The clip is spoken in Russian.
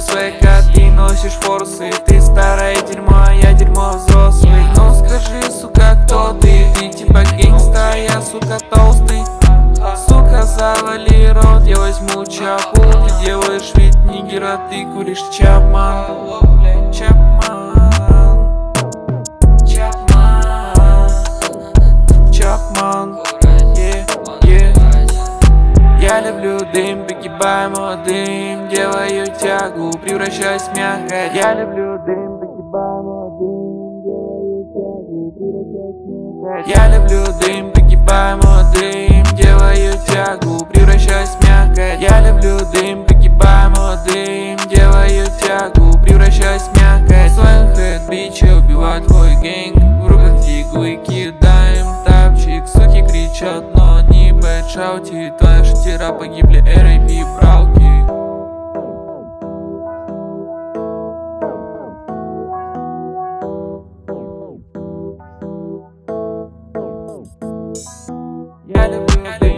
свой кат и носишь форсы. Ты старое дерьмо, а я дерьмо взрослый. Ну скажи, сука, кто ты? Ты типа гангста, а я, сука, толстый. Сука, завали рот, я возьму чапу. Ты делаешь вид нигера, ты куришь чапман. Чапман, Чапман, Чапман, Я люблю дым, погибаю молодым. Делаю тягу, превращаюсь в мягкое. Я люблю дым, погибаю молодым. Делаю тягу, превращаюсь в мягкое. Я люблю дым, погибаю молодым. Делаю тягу, превращаюсь в мягкое. Я люблю дым, погибаю молодым. Делаю тягу, превращаюсь в мягкое. Своих хэт, бичи, убиваю твой гэнг. В руках диглы, кидаем тапчик. Суки кричат, но не бэдшаути. Твои шутера погибли, R.I.P. Брауки. Я люблю